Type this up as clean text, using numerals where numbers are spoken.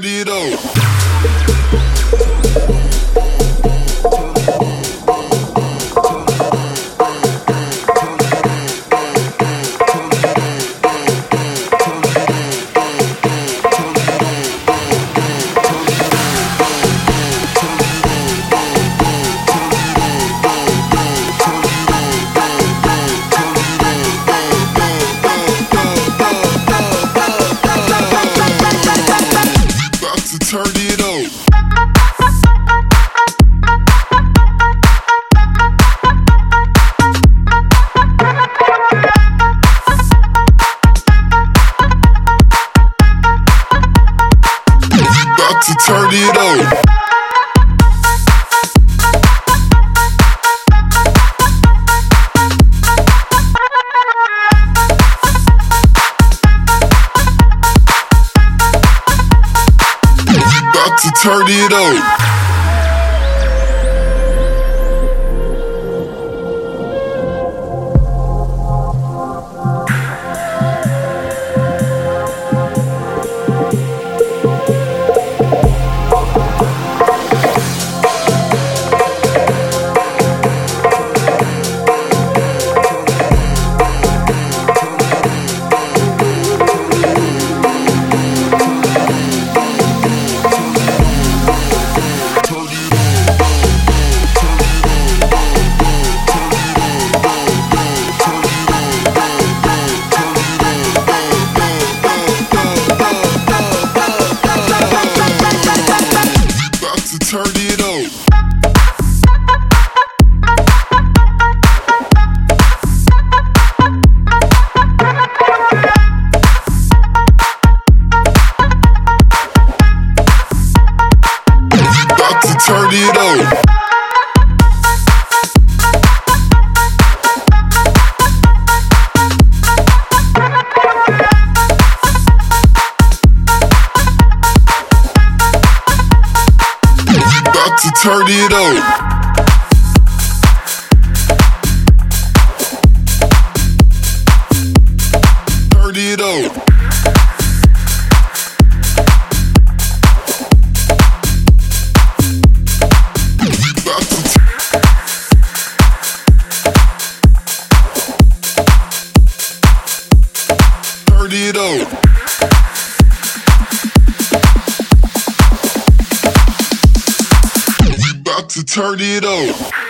turn it up. Turn it up. About to turn it up. To turn it up. Turn it up. About to turn it up. To turn it up. Turn it up. Turn it up. To turn it up.